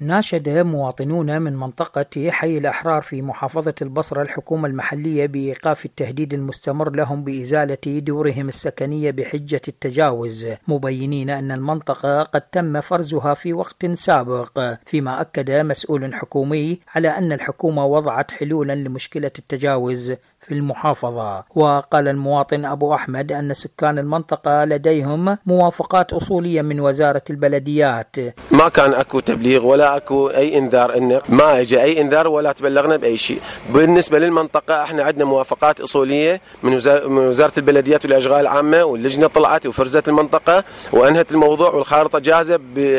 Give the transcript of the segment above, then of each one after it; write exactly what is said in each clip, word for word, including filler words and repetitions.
ناشد مواطنون من منطقة حي الأحرار في محافظة البصرة الحكومة المحلية بإيقاف التهديد المستمر لهم بإزالة دورهم السكنية بحجة التجاوز، مبينين أن المنطقة قد تم فرزها في وقت سابق، فيما أكد مسؤول حكومي على أن الحكومة وضعت حلولا لمشكلة التجاوز في المحافظة. وقال المواطن أبو أحمد أن سكان المنطقة لديهم موافقات أصولية من وزارة البلديات. ما كان أكو تبليغ ولا أكو أي إنذار، إن ما إجا أي إنذار ولا تبلغنا بأي شيء. بالنسبة للمنطقة إحنا عندنا موافقات أصولية من وزارة البلديات والأشغال العامة، واللجنة طلعت وفرزت المنطقة وأنهت الموضوع، والخارطة جاهزة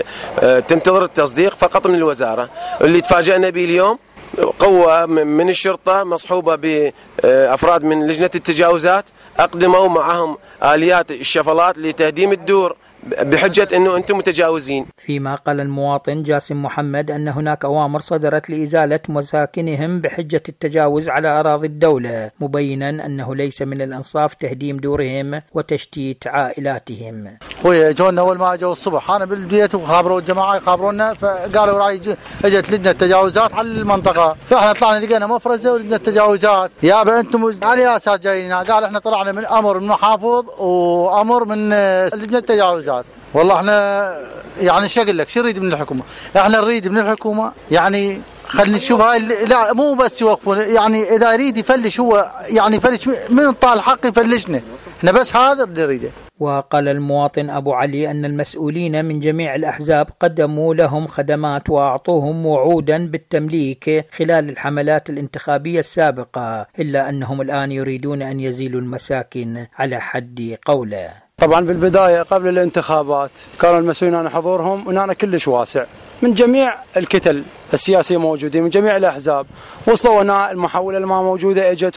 تنتظر التصديق فقط من الوزارة. اللي تفاجأنا به اليوم قوة من الشرطة مصحوبة بأفراد من لجنة التجاوزات أقدموا معهم آليات الشفلات لتهديم الدور بحجة أنه أنتم متجاوزين. فيما قال المواطن جاسم محمد أن هناك أوامر صدرت لإزالة مساكنهم بحجة التجاوز على أراضي الدولة، مبينا أنه ليس من الإنصاف تهديم دورهم وتشتيت عائلاتهم. خويا جونا أول ما جاءوا الصبح أنا بالبيت وخابروا الجماعة يخابرونا، فقالوا راح اجت لجنة التجاوزات على المنطقة، فاحنا طلعنا لقينا مفرزة ولجنة التجاوزات. يابا أنتم على أساس جايين؟ قال احنا طلعنا من أمر من محافظ وأمر من لجنة التجاوزات. والله احنا يعني شو اقول لك، شو نريد من الحكومه؟ احنا نريد من الحكومه يعني خلينا نشوف هاي، لا مو بس يوقفون، يعني اذا يريد يفلش هو يعني يفلش من طال الحق يفلشنا، احنا بس هذا اللي نريده. وقال المواطن أبو علي أن المسؤولين من جميع الأحزاب قدموا لهم خدمات وأعطوهم وعودا بالتمليك خلال الحملات الانتخابية السابقة، إلا أنهم الآن يريدون أن يزيلوا المساكن على حد قوله. طبعا بالبداية قبل الانتخابات كانوا المسؤولين عن حضورهم ونانا كلش واسع من جميع الكتل السياسية موجودين من جميع الأحزاب، وصلوا هنا المحاولة اللي ما موجودة اجت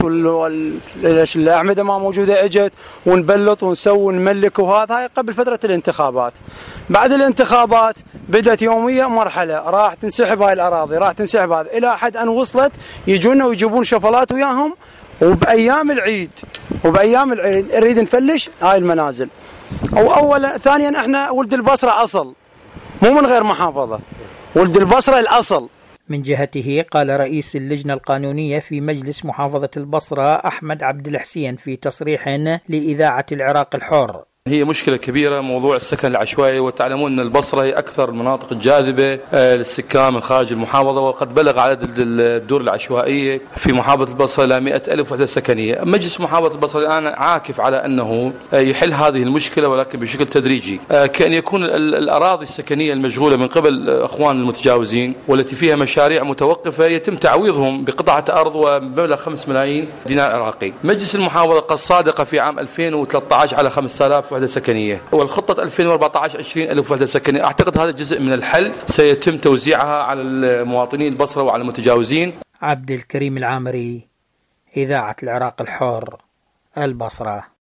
والأعمدة ما موجودة اجت، ونبلط ونسوي ونملك، وهذا هاي قبل فترة الانتخابات. بعد الانتخابات بدأت يومية مرحلة راح تنسحب هاي الأراضي، راح تنسحب هذا إلى حد أن وصلت يجونا ويجيبون شفلات وياهم، وبأيام العيد وبأيام العيد نريد نفلش هاي المنازل. أو أولا ثانيا احنا ولد البصرة أصل، مو من غير محافظة، ولد البصرة الأصل. من جهته قال رئيس اللجنة القانونية في مجلس محافظة البصرة أحمد عبد الحسين في تصريح لإذاعة العراق الحر: هي مشكلة كبيرة موضوع السكن العشوائي، وتعلمون أن البصرة هي أكثر المناطق الجاذبة للسكان من خارج المحافظة، وقد بلغ عدد الدور العشوائية في محافظة البصرة إلى مئة ألف وحدة سكنية. مجلس محافظة البصرة الآن عاكف على أنه يحل هذه المشكلة ولكن بشكل تدريجي، كأن يكون الأراضي السكنية المشغولة من قبل أخوان المتجاوزين والتي فيها مشاريع متوقفة يتم تعويضهم بقطعة أرض وبمبلغ خمسة ملايين دينار عراقي. مجلس المحافظة قد صادق في عام ألفين وثلاثة عشر على خمسة آلاف وحدة سكنية، والخطة ألفين وأربعة عشر عشرين ألف وحدة سكنية. أعتقد هذا جزء من الحل سيتم توزيعها على المواطنين البصرة وعلى المتجاوزين. عبد الكريم العامري، إذاعة العراق الحر، البصرة.